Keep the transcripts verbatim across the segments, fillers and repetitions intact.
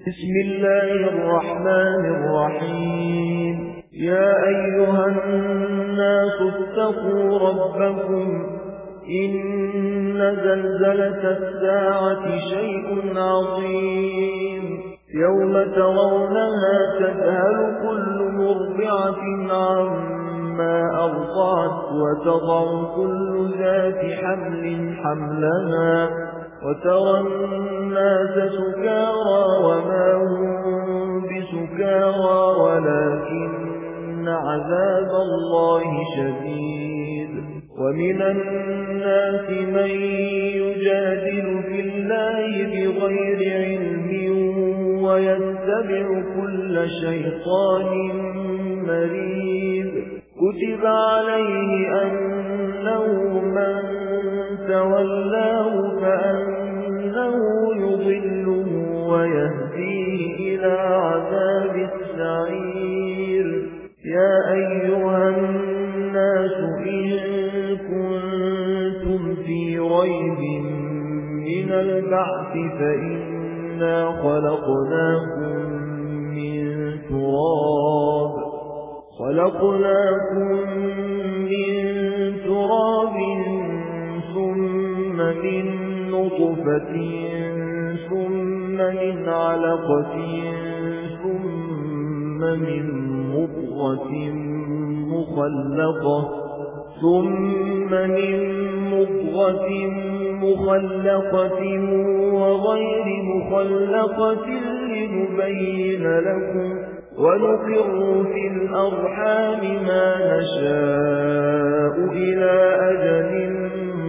بسم الله الرحمن الرحيم. يا أيها الناس اتقوا ربكم إن زلزلة الساعة شيء عظيم يوم ترونها تذهل كل مرضعة عما أرضعت وتضع كل ذات حمل حملها وترى الناس سكارى وما هم بسكارى ولكن عذاب الله شديد. ومن الناس من يجادل في الله بغير علم ويتبع كل شيطان مريد. كتب عليه أنه من تولاه فأنه يضله ويهديه إلى عذاب السعير. يا أيها الناس إن كنتم في ريب من البعث فإنا خلقناكم من تراب خلقناكم من تراب ثم من نطفة ثم من علقة ثم من مضغة مخلقة ثم من مضغة مخلقة وغير مخلقة لنبين لكم ونقر في الأرحام ما نشاء إلى أجل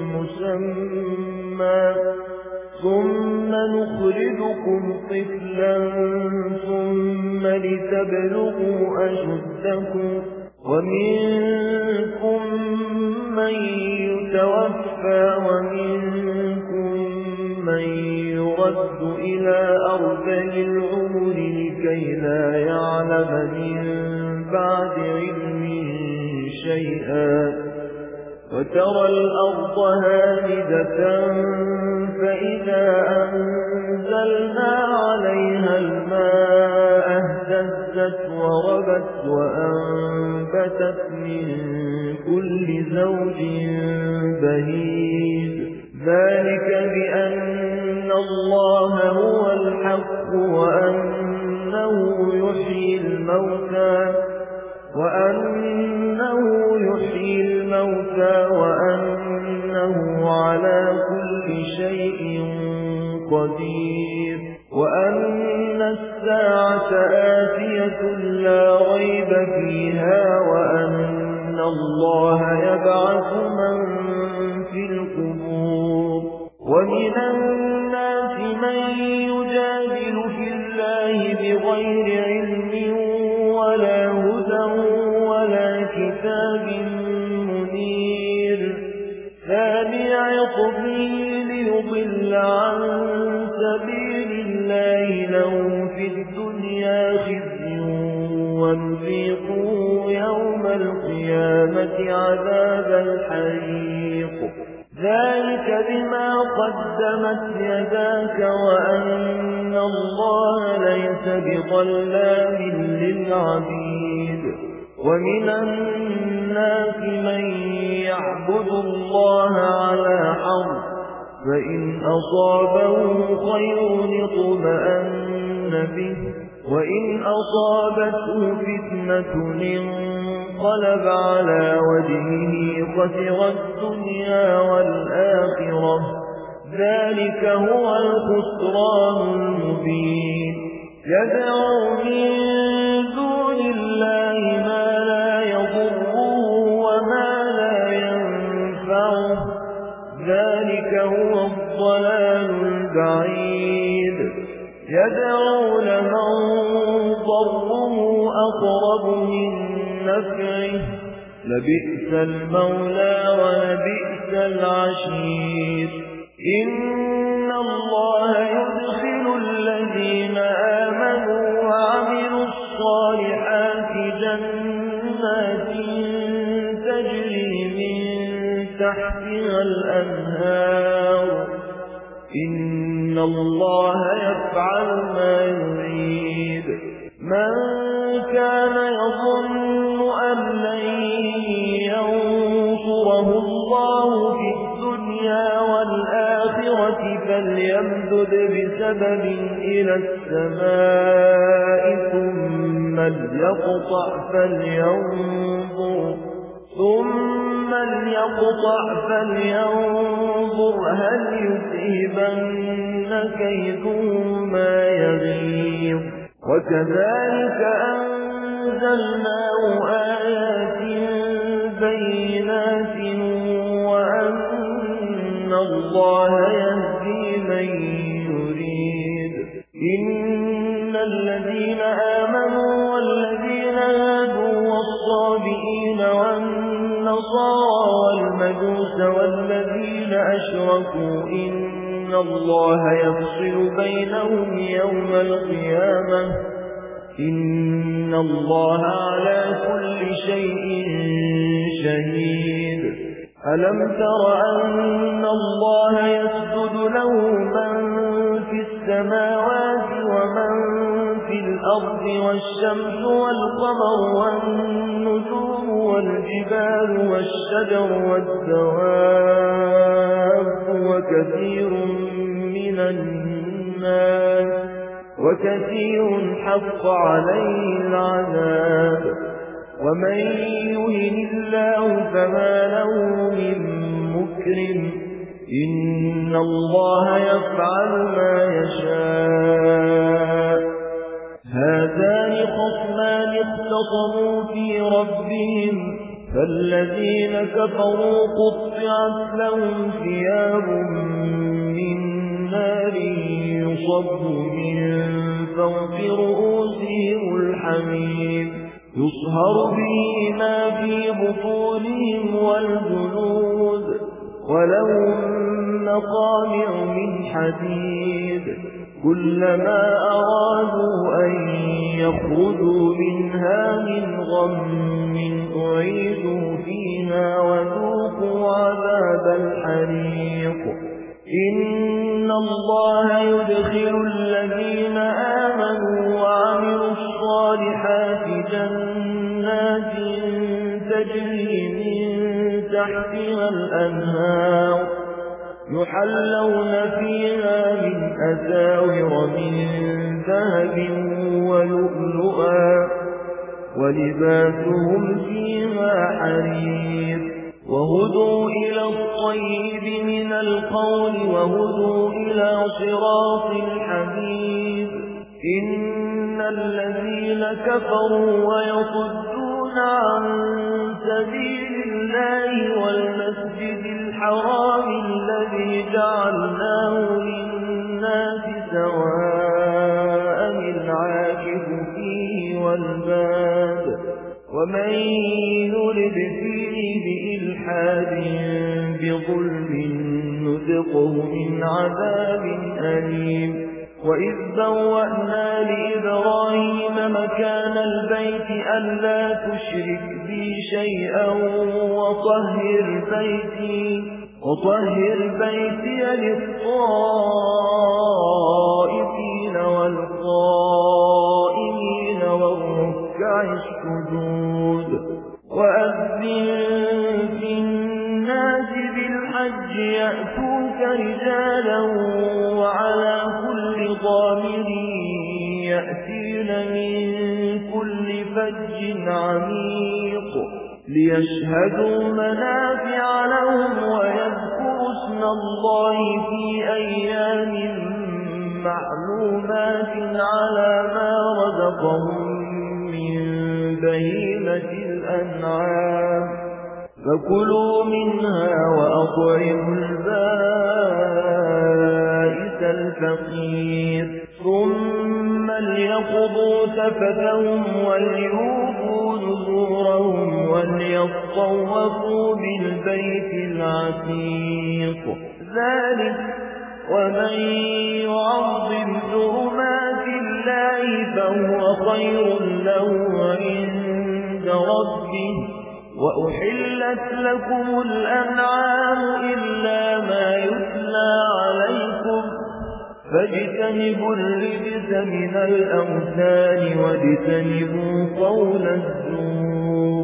مسمى ثم نخرجكم طفلا ثم لتبلغوا أشدكم ومنكم من يتوفى ومنكم من يرد إلى أرذل العمر لكي لا يعلم من بعد علم شيئا. وترى الأرض هامدة فإذا أنزلنا عليها الماء اهتزت وربت وأنبتت من كل زوج بهيج. ذلك بأن الله هو الحق وأنه يحيي الموتى وأنه يحيي الموتى وأنه على كل شيء قدير وأن الساعة آتية لا ريب فيها وأن الله يبعث من في القبور. ومن الناس من يجادل في الله بغير علم ولا هدى ولا كتاب منير ثاني عطفه ليضل عن سبيل الله له في الدنيا خزي ونذيقه يوم القيامة عذاب الحريق. ذلك بما قدمت يداك وأن الله ليس بظلام للعبيد. ومن الناس من يعبد الله على حرف فإن أصابه خير اطمأن به وإن أصابته فتنة انقلب على وجهه خسر الدنيا والآخرة. ذلك هو الخسران المبين. يدعو من دون الله ما لا يضره وما لا ينفعه. ذلك هو الضلال البعيد. يدعو لمن ضره أقرب من نفعه لبئس المولى ولبئس العشير. إن الله يدخل الذين آمنوا وعملوا الصالحات جنات تجري من تحتها الأنهار إن الله يفعل ما يريد. فليذهب بسبب إلى السماء ثم ليقطع فلينظر ثم ليقطع فلينظر هل يذهبن كيده ما يغيظ وكذلك أنزلناه آيات بينات وأن الله يهدي من يريد إن الذين آمنوا والذين هادوا والصابئين والنصارى والمجوس والذين أشركوا إن الله يفصل بينهم يوم القيامة إن الله على كل شيء شهيد ألم تر أن الله يسجد له من في السماوات ومن في الأرض والشمس والقمر والنجوم والجبال والشجر والدواب وكثير من الناس وكثير حق عليه العذاب ومن يهن الله فما له من مكرم إن الله يفعل ما يشاء هذان خصمان اختصموا في ربهم فالذين كفروا قطعت لهم ثياب من نار يصب من فوق رؤوسهم الحميم يصهر به ما في بطونهم والجلود ولهم مقامع من حديد كلما أرادوا أن يخرجوا منها من غم أعيدوا فيها وذوقوا عذاب الحريق إن الله يدخل الذين آمنوا وعملوا الصالحات جنات تجري من تحتها الأنهار يحلون فيها من أساور من ذهب ولؤلؤا ولباسهم فيها حرير وهدوا إلى الطيب من القول وهدوا إلى صراط الحميد إن الذين كفروا ويصدون عن سبيل الله والمسجد الحرام الذي جعلناه للناس سواء العاكف فيه والباد ومن يرد فيه بإلحاد بظلم نذقه من عذاب أليم وإذ بوأنا لإبراهيم مكان البيت ألا تشرك بي شيئا وطهر بيتي وطهر بيتي للطائفين والقائمين والركع السجود وأذن في الناس بالحج يأتوك رجالا وعلى كل ضامر يأتين من كل فج عميق ليشهدوا منافع لهم ويذكروا اسم الله في أيام معلومات على ما رزقهم من بهيمة الأنعام فكلوا منها وأطعموا البائس الفقير ثم ليقضوا تفثهم وليوفوا نذورهم وليطوفوا بالبيت العتيق ذلك ومن يعظم حرمات الله فهو خير له عند ربه وأحلت لكم الأنعام إلا ما يتلى عليكم فاجتنبوا الرجس من الأوثان واجتنبوا قول الزور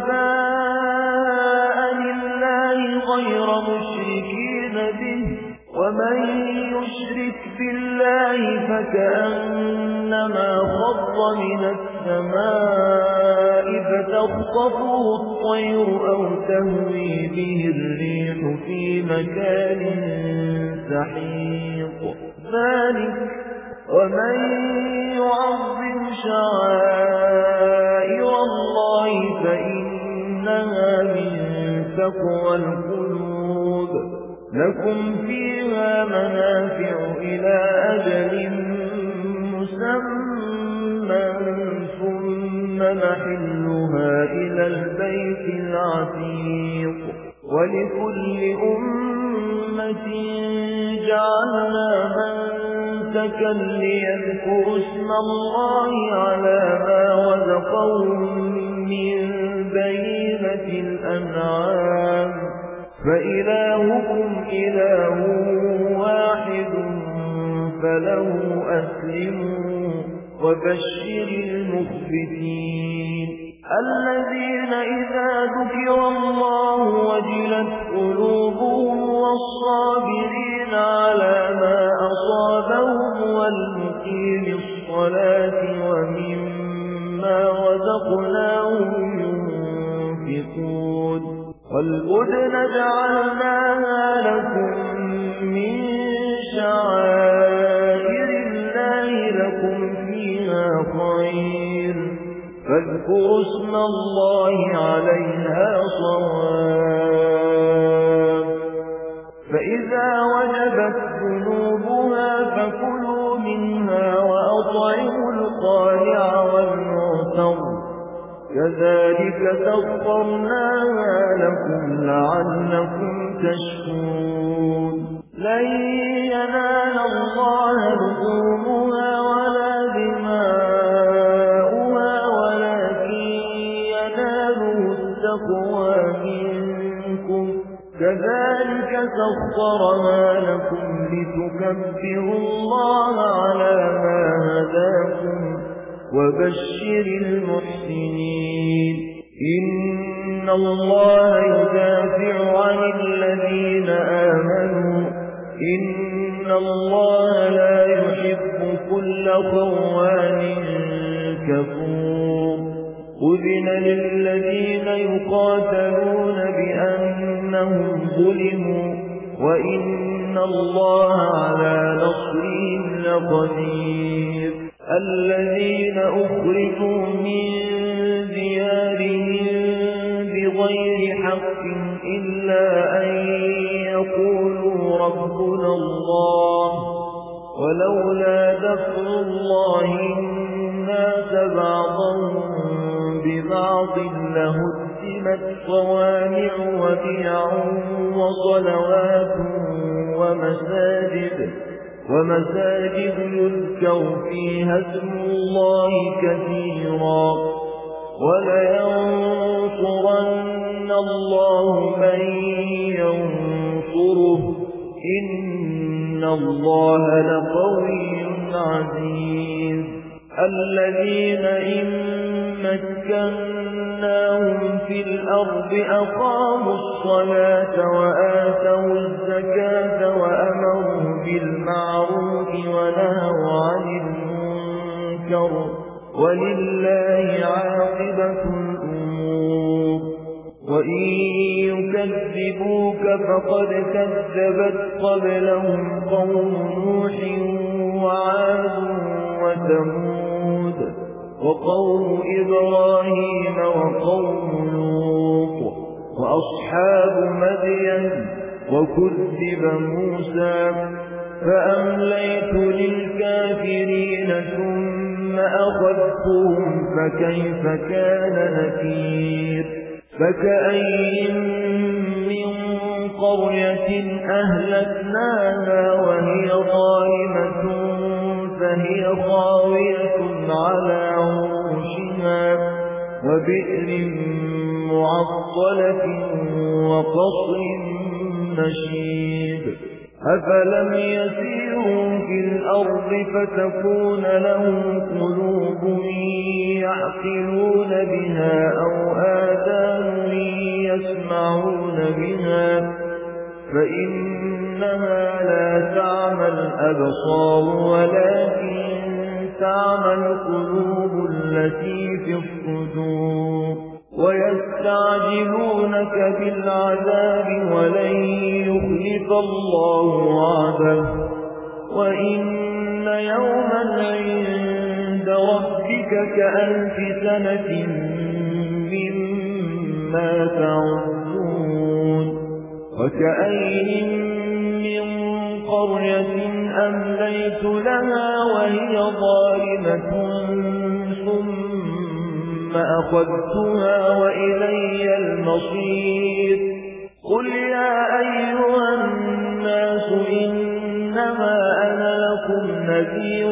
حنفاء لله غير مشركين به ومن يشرك بالله فكأنما خر من السماء فتخطفه الطير أو تهوي به الريح في مكان سحيق ذلك ومن يعظم شعائر الله فإنها من تقوى القلوب لكم فيها منافع إلى أجل مسمى ثم محلها إلى البيت العتيق ولكل أمة جعلنا منسكا ليذكروا اسم الله على ما رزقهم من بهيمة الأنعام فإلهكم إله واحد فله أسلموا وبشر المخبتين الذين إذا ذكر الله وجلت قلوبهم والصابرين على ما أصابهم والمقيم الصلاة ومما رزقناهم ينفقون والبدن جعلناها لكم من شعائر الله لكم فيها خير فاذكروا اسم الله عليها صواب فإذا وجبت جنوبها فكلوا منها وأطعموا القانع والمعتر كذلك سخرناها لكم لعلكم تشكرون لن ينال الله لحومها ولا دماؤها ولكن يناله التقوى منكم كذلك سخرها لكم لتكبروا الله على ما هداكم وبشر المحسنين إن الله يدافع عن الذين آمنوا إن الله لا يحب كل خوان كفور أذن للذين يقاتلون بأنهم ظلموا وإن الله على نصرهم لقدير الذين أخرجوا من ديارهم بغير حق إلا أن يقولوا ربنا الله ولولا دفع الله الناس بعضهم ببعض لهدمت صوامع وبيع وصلوات ومساجد ومساجد يذكر فيها اسم الله كثيرا ولينصرن الله من ينصره إن الله لقوي عزيز الذين إن مكناهم في الأرض أقاموا الصلاة وآتوا الزكاة وأمروا بالمعروف ونهوا عن المنكر ولله عاقبة الأمور وإن يكذبوك فقد كذبت قبلهم قوم نوح وعاد وثمود وقوم إبراهيم وقوم لوط وأصحاب مدين وكذب موسى فأمليت للكافرين ثم أخذتهم فكيف كان نكير فكأين من قرية أهلكناها وهي ظالمة فهي خاوية على عروشها وبئر معطلة وقصر مشيد أفلم يسيروا في الأرض فتكون لهم قلوب يعقلون بها أو آذان يسمعون بها فإن إنها لا تعمى الأبصار ولكن تعمى القلوب التي في الصدور ويستعجلونك بالعذاب ولن يخلف الله وعده وإن يوما عند ربك كألف سنة مما تعدون وكأين من قرية أمليت لها وهي ظالمة ثم أخذتها وإلي المصير قل يا أيها الناس إنما أنا لكم نذير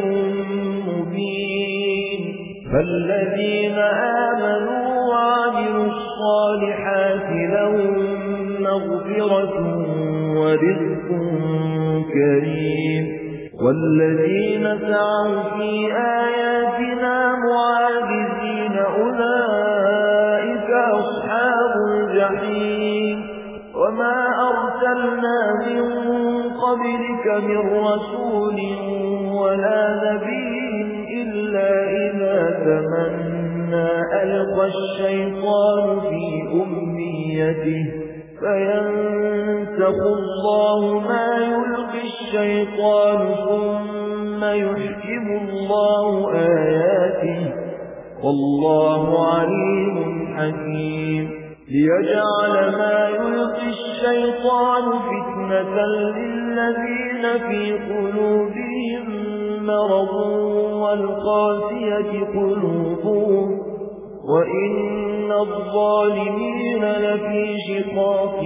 مبين فالذين آمنوا وعملوا الصالحات لهم مغفرة ورزق كريم والذين سعوا في آياتنا معاجزين أولئك أصحاب الجحيم وما أرسلنا من قبلك من رسول ولا نبي إلا إذا تمنى ألقى الشيطان في أمنيته فينسخ الله ما يلقي الشيطان ثم يحكم الله آياته والله عليم حكيم ليجعل ما يلقي الشيطان فتنة للذين في قلوبهم مرض والقاسية قلوبهم وإن الظالمين لفي شقاق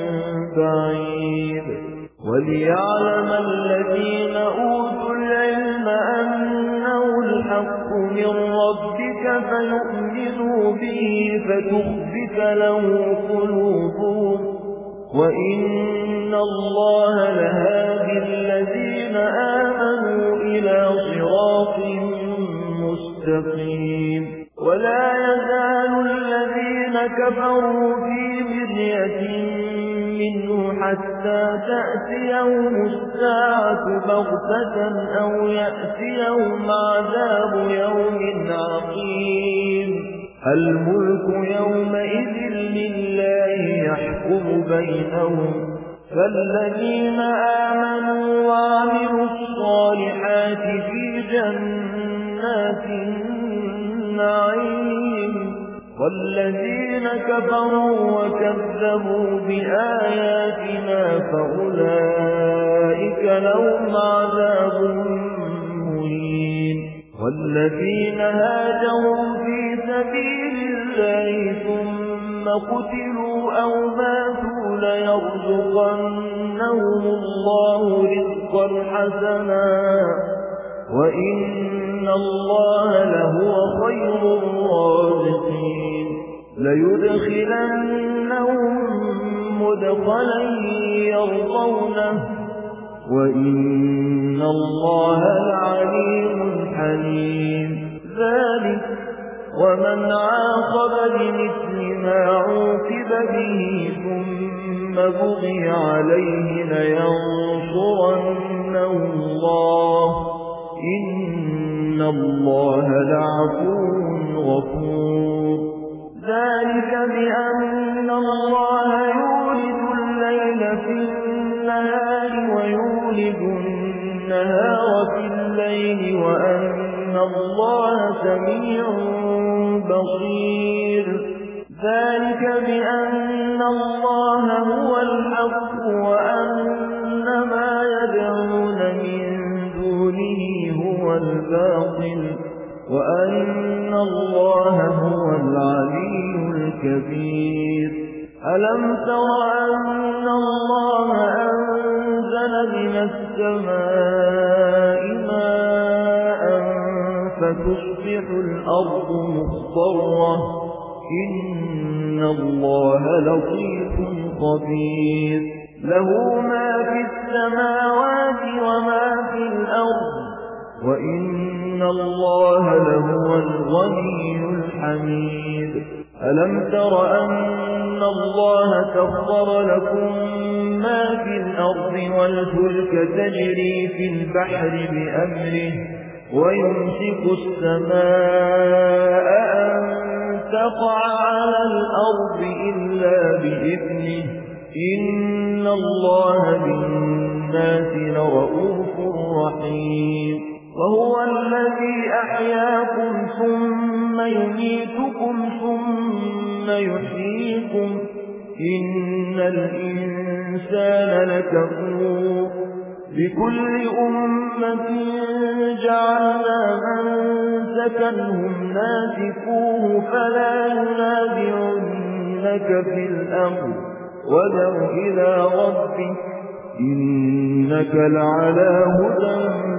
بعيد وليعلم الذين أوتوا العلم أنه الحق من ربك فيؤمنوا به فتخبت له قلوبهم وإن الله لهادي الذين آمنوا إلى صراط مستقيم ولا يزال الذين كفروا في مرية منه حتى تأتيهم الساعة بغتة أو يأتيهم عذاب يوم عقيم الملك يومئذ لله يحكم بينهم فالذين آمنوا وعملوا الصالحات في جنات النعيم والذين كفروا وكذبوا بآياتنا فأولئك لهم عذاب مهين والذين هاجروا في سبيل الله ثم قتلوا أو ماتوا ليرزقنهم الله رزقا حسنا وإن الله لهو خير الرازقين ليدخلنهم مدخلا يرضونه وإن الله لعليم حليم ذلك ومن عاقب بمثل ما عوقب به ثم بغي عليه لينصرنه الله إن الله لعفو غفور ذلك بأن الله يولد الليل في النهار ويولد النهار في الليل وأن الله سميع بصير ذلك بأن الله هو الحق وأن ما يدعون من دونه هو الباطل وأن الله هو العلي الكبير ألم تر أن الله أنزل من السماء ماء فتصبح الأرض مخضرة إن الله لطيف خبير له ما في السماوات وما في الأرض وإن الله لهو الغني الحميد ألم تر أن الله سخر لكم ما في الأرض والفلك تجري في البحر بأمره ويمسك السماء أن تقع على الأرض إلا بإذنه إن الله بالناس لرؤوف رحيم وهو الذي أحياكم ثم يميتكم ثم يحييكم إن الإنسان لكفور لكل أمة جعلنا منسكنهم ناسكوه فلا ينازعنك في الأمر وادع إلى ربك إنك لعلى هدى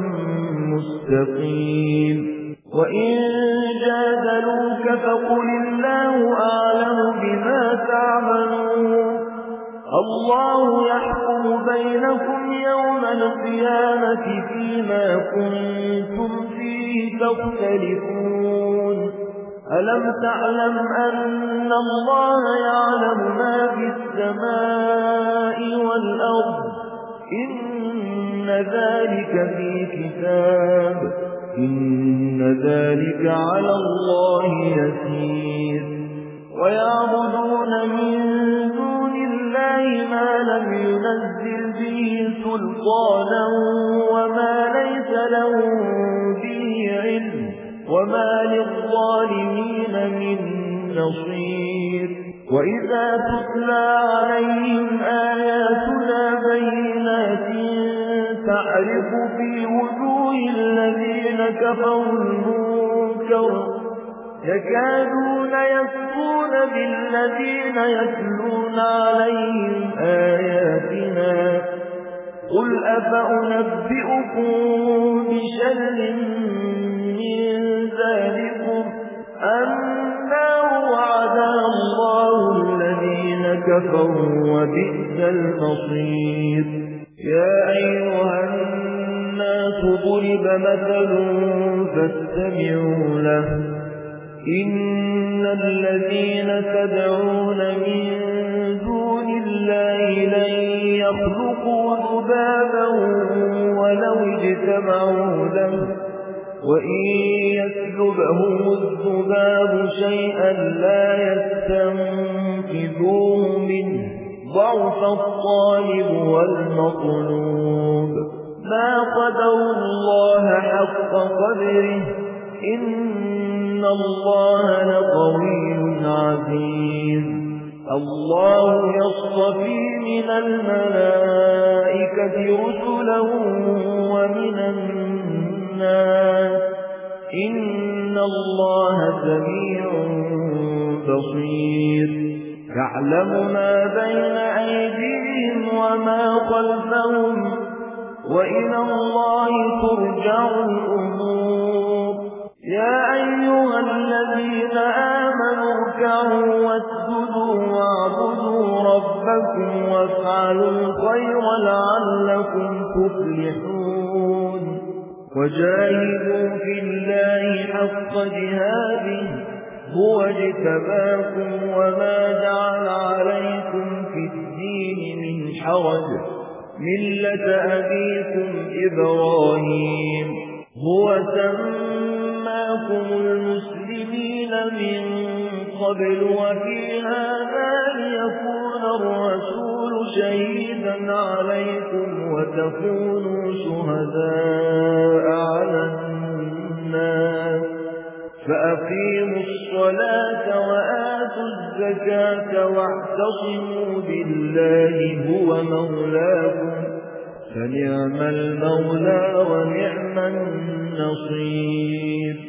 مستقيم وإن جادلوك فقل الله أعلم بما تعملون الله يحكم بينكم يوم القيامة فيما كنتم فيه تختلفون ألم تعلم أن الله يعلم ما في السماء والأرض إن ذلك في كتاب إن ذلك على الله يسير ويعبدون من دون الله ما لم ينزل به سلطانا وما ليس له به علم وما للظالمين من نصير وإذا تتلى عليهم آياتنا بينات تعرف في وجوه الذين كفروا المنكر يكادون يسطون بالذين يتلون عليهم آياتنا قل أفأنبئكم بشر من ذلكم النار وعدها الله الذين كفروا وبئس المصير يا أيها الناس ضرب مثل فاستمعوا له إن الذين تدعون من دون الله لن يخلقوا ذبابا ولو اجتمعوا له وإن يسلبهم الذباب شيئا لا يستنقذوه منه ضعف الطالب والمطلوب ما قدروا الله حق قدره إن الله لقوي عزيز الله يصطفي من الملائكة رسلا ومن الناس إن الله سميع بصير يعلم ما بين أيديهم وما خلفهم وإلى الله ترجع الأمور يا أيها الذين آمنوا اركعوا واسجدوا واعبدوا ربكم وافعلوا الخير لعلكم تفلحون وجاهدوا في الله حق جهاده هو اجتباكم وما جعل عليكم في الدين من حرج ملة أبيكم إبراهيم هو سماكم المسلمين من قبل وفي هذا ليكون الرسول شهيدا عليكم وتكونوا شهداء على الناس فأقيموا الصلاة وآتوا الزكاة واعتصموا بالله هو مولاكم فنعم المولى ونعم النصير